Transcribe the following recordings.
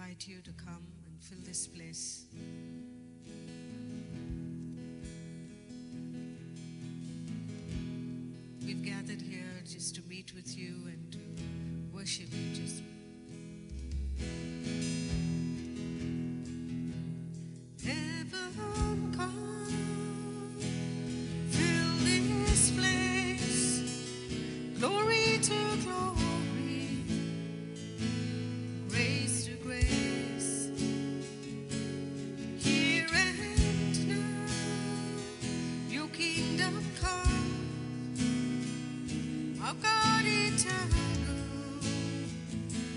invite you to come and fill this place. We've gathered here just to meet with you and to worship you. Just heaven come, fill this place, glory to glory, grace to grace, here and now, your kingdom come, our God eternal,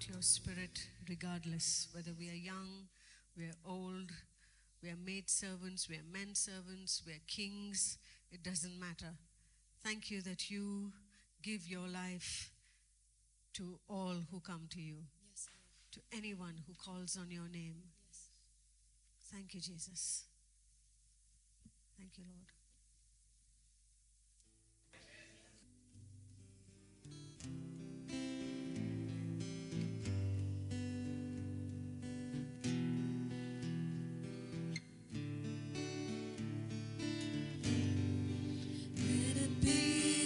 out your Spirit regardless, whether we are young, we are old, we are maid servants, we are men servants, we are kings, it doesn't matter. Thank you that you give your life to all who come to you, Yes, Lord. to anyone who calls on your name. Yes. Thank you, Jesus. Thank you, Lord. Let it be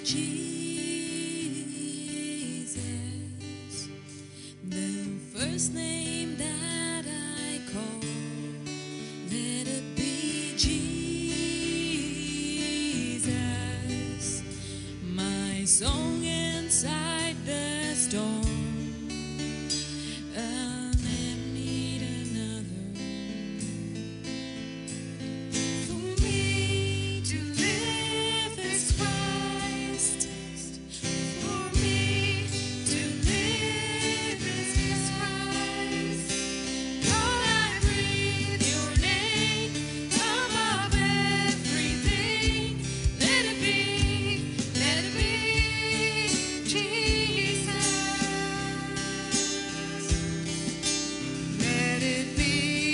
Jesus, the first name that I call. Let it be Jesus, my song inside the storm. I'll never need another. For me to live is Christ. For me to live is Christ. Lord, I breathe your name above everything. Let it be Jesus. Let it be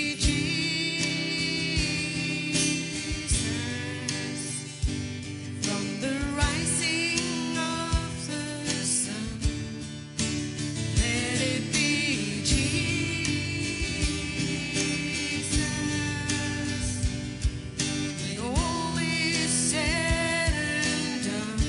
Jesus. From the rising of the sun, let it be Jesus. When all is said and done,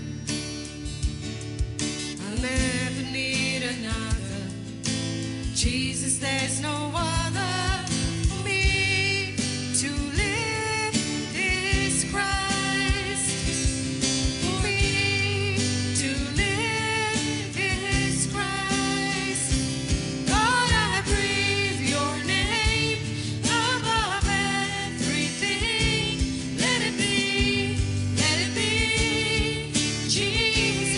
I'll never need another. Jesus, there's no other. For me to live is Christ. For me to live is Christ. Lord, I breathe your name above everything. Let it be Jesus.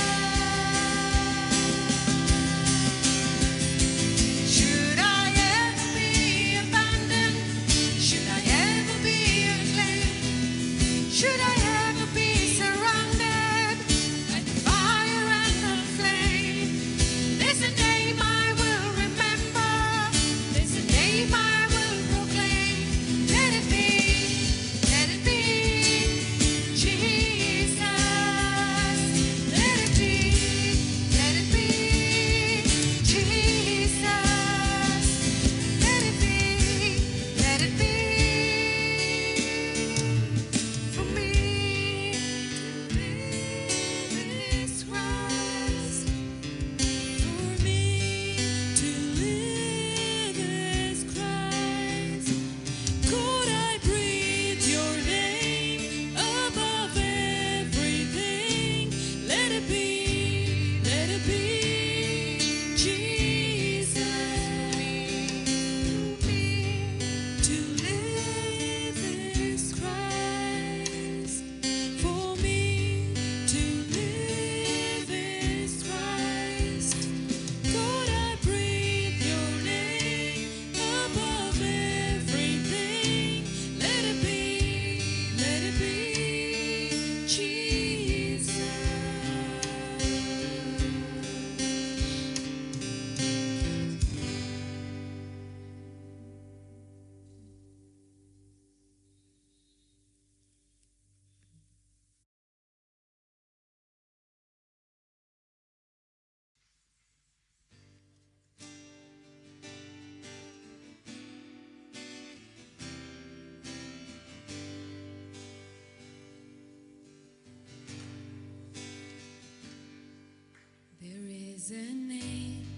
Should I ever be abandoned? Should I ever be unclaimed? Should I ever be surrounded by the fire and the flame? There's a name I will remember. There's a name I will proclaim. Let it be Jesus. Let it be Jesus. Let it be for me to live is Christ. For me to live is Christ. Could I breathe your name above everything? Let it be Jesus. To live is Christ. For me to live is Christ. Could I breathe your name above everything? Let it be Jesus. There is a name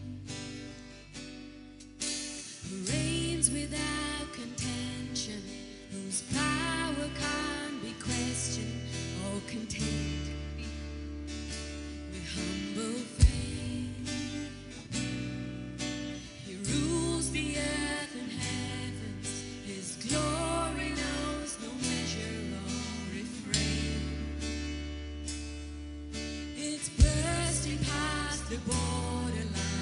who reigns without contention, whose power can't be questioned or contained. With humble faith, he rules the earth and heavens. His glory knows no measure or refrain. It's bursting past the borderline.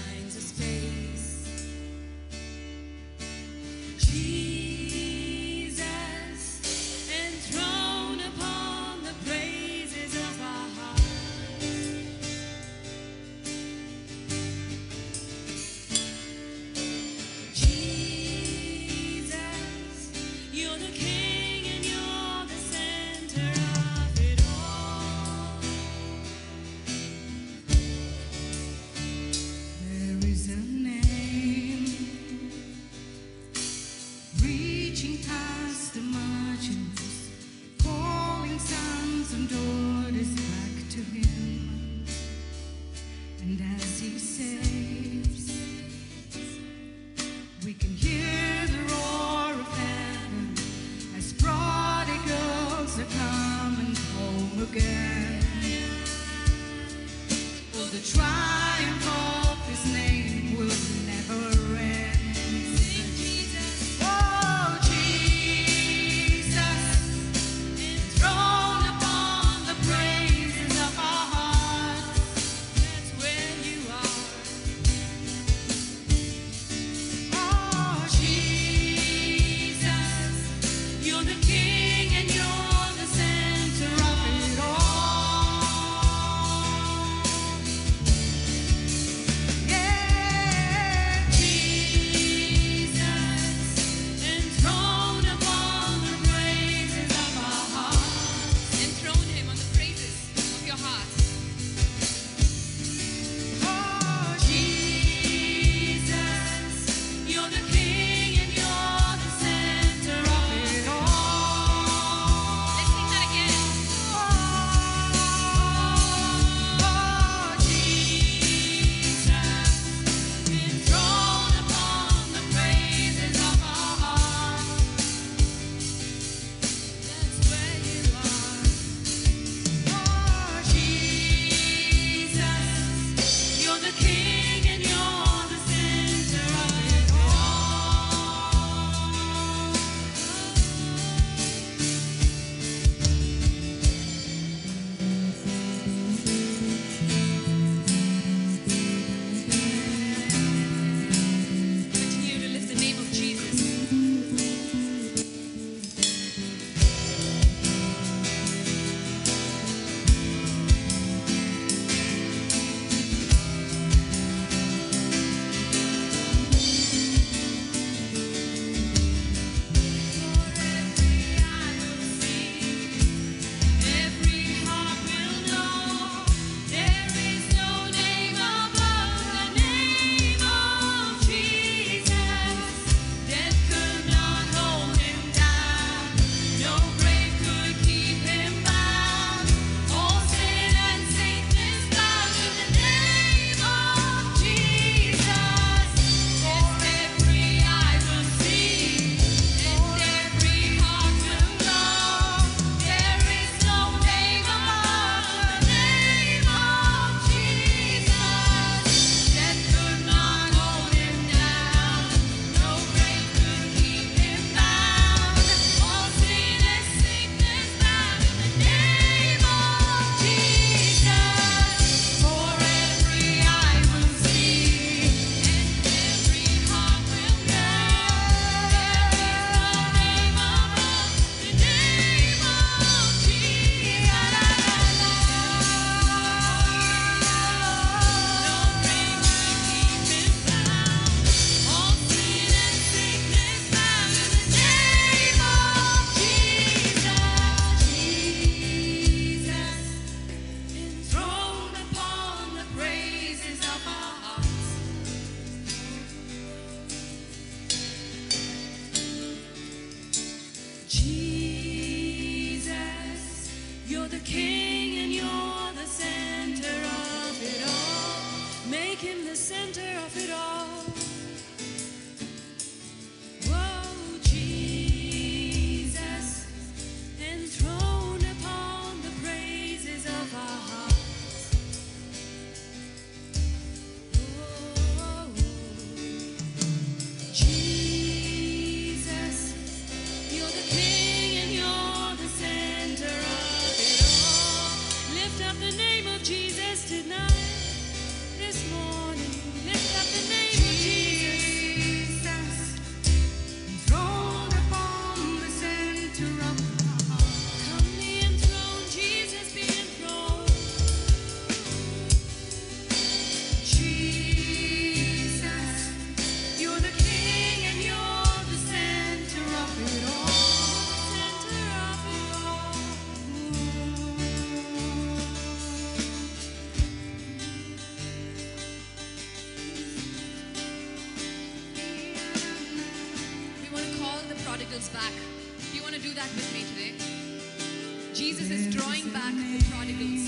prodigals back. If you want to do that with me today. Jesus is drawing back the prodigals.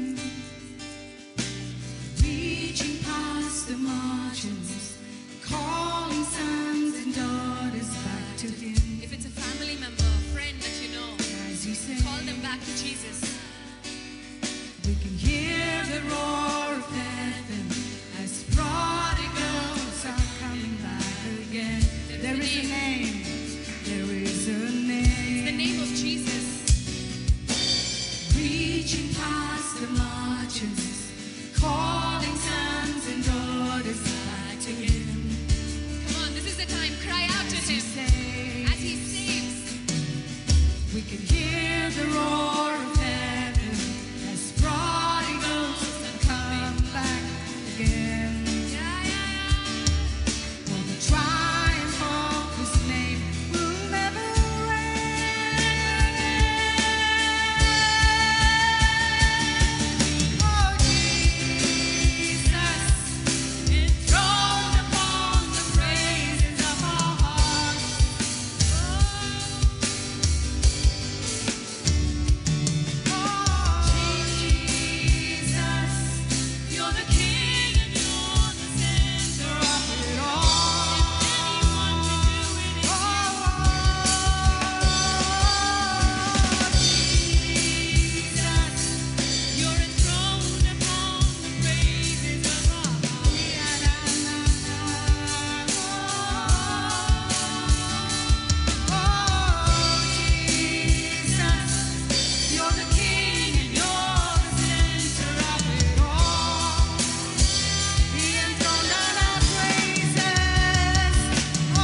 Reaching past the margins, calling sons and daughters back to Him. If it's a family member, a friend that you know, As He said, call them back to Jesus. we can hear the roar of heaven as prodigals are coming back again. There is a name. There is a name. The name of Jesus. Reaching past the margins, calling sons and daughters back to Him. Come on, this is the time. Cry out to As He Him as He saves, saves. we can hear the roar of heaven as prodigals come back again. Yeah, yeah, yeah. For the triumph of His name will never end. Oh, Jesus, enthroned upon the praises of our hearts. Jesus, you're the King and you're the center of it all. If anyone can do it, it's Jesus, you're enthroned upon the praises of our Jesus, you're the King and you're the center of it all. Be enthroned on our praises. Oh,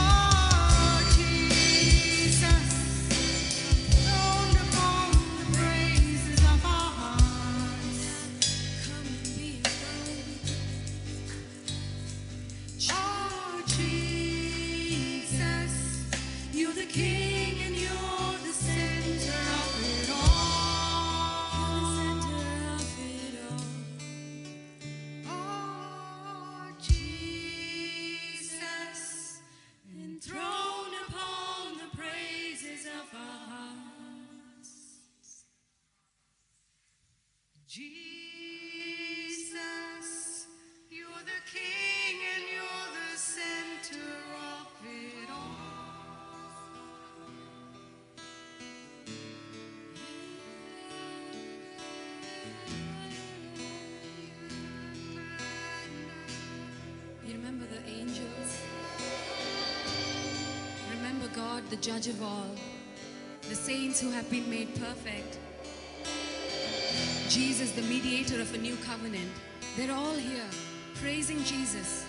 Jesus, enthroned upon the praises of our hearts. Come and be enthroned. Oh, Jesus, you're the King and you're the center of it all. Oh, Jesus, enthroned upon the praises of our hearts. Jesus, you're the King and you're the center of it all. You remember the angels? Remember God, the judge of all. The saints who have been made perfect. Jesus, the mediator of a new covenant. They're all here praising Jesus.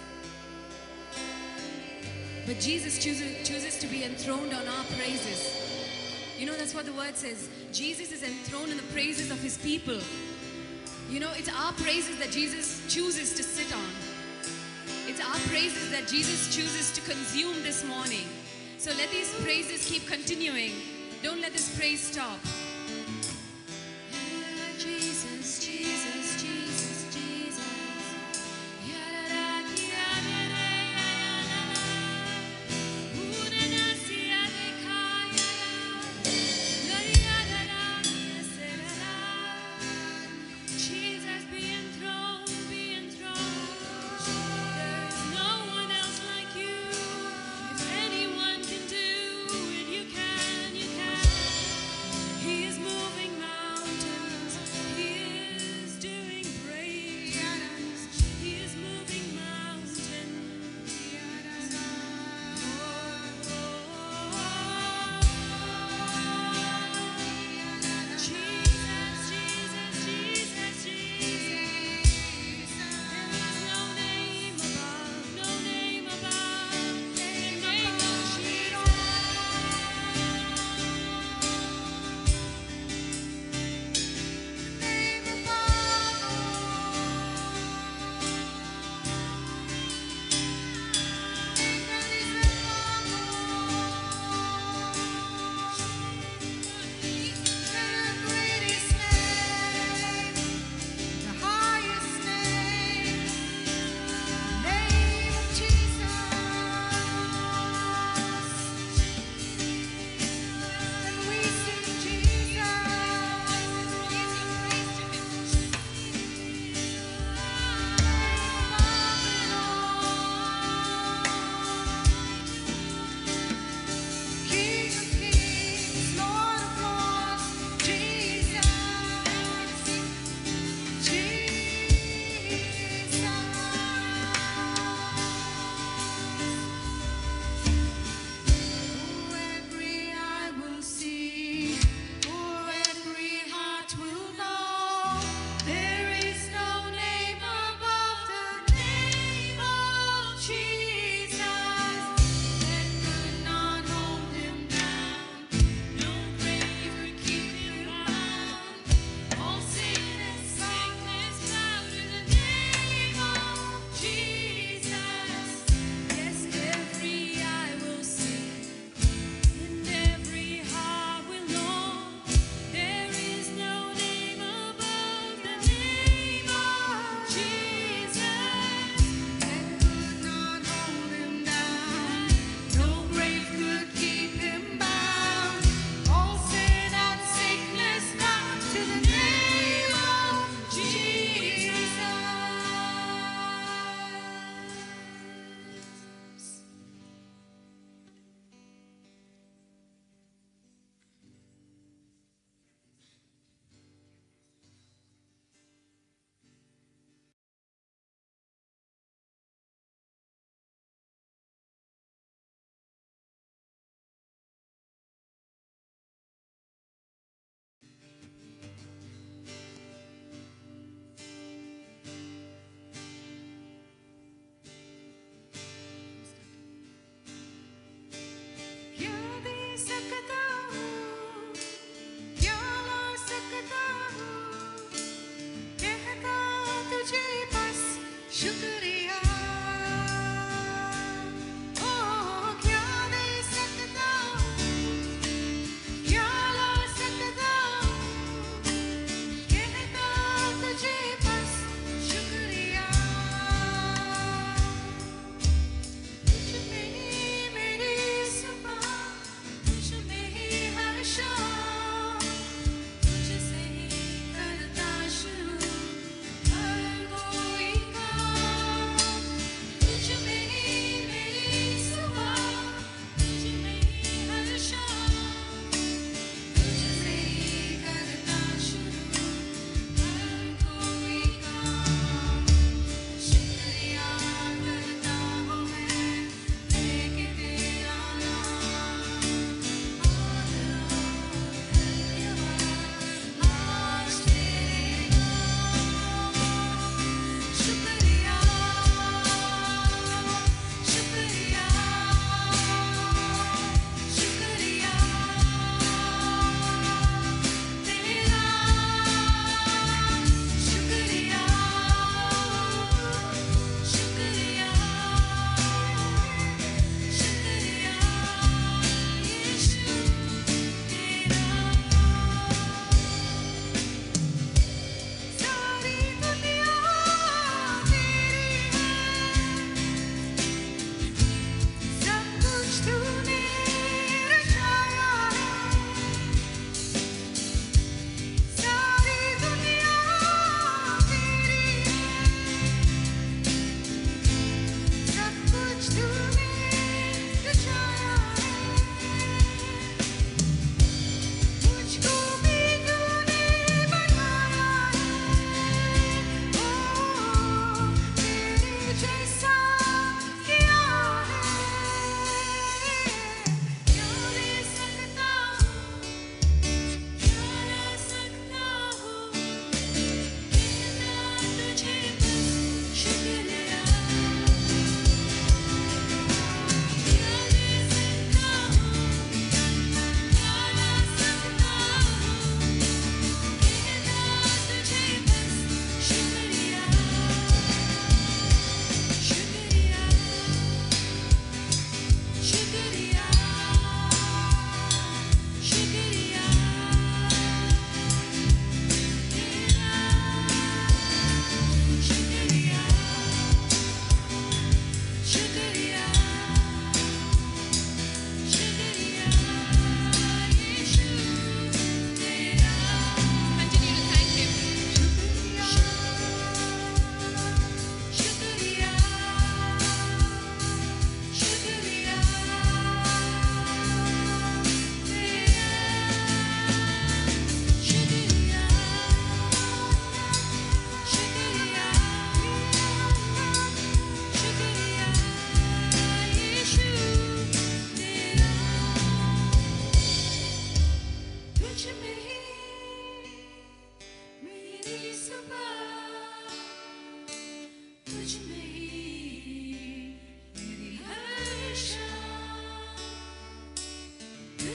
But Jesus chooses to be enthroned on our praises. You know, that's what the word says. Jesus is enthroned in the praises of His people. You know, it's our praises that Jesus chooses to sit on. It's our praises that Jesus chooses to consume this morning. So let these praises keep continuing. Don't let this praise stop. Jesus, Jesus, Jesus, Jesus. Jesus, be enthroned, be enthroned. There is no one else like you. If anyone can do it, you can, you can. He is moving mountains. He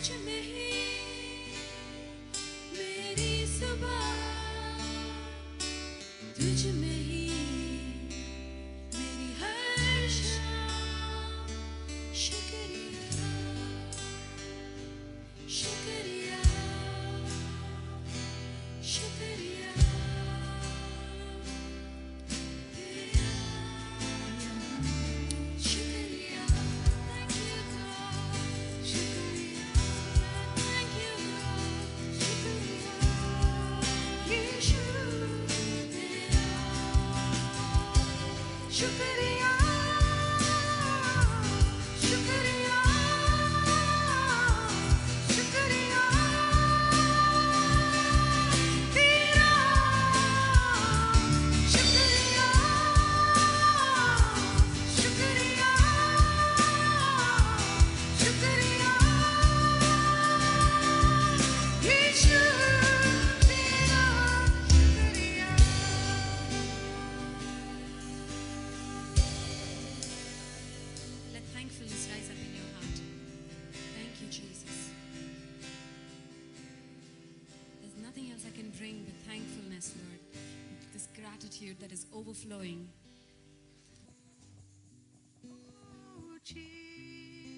तुझ में ही मेरी सुबह, तुझ में ही मेरी हर शाम। शुक्रिया, शुक्रिया, शुक्रिया तेरा, शुक्रिया। Thank you God, शुक्रिया। Thank you God, शुक्रिया। यीशु तेरा, शुक्रिया, शुक्रिया, शुक्रिया तेरा, शुक्रिया, शुक्रिया, शुक्रिया यीशु तेरा, शुक्रिया। Let thankfulness rise up in your heart. Thank you, Jesus. There's nothing else I can bring but thankfulness, Lord. This gratitude that is overflowing.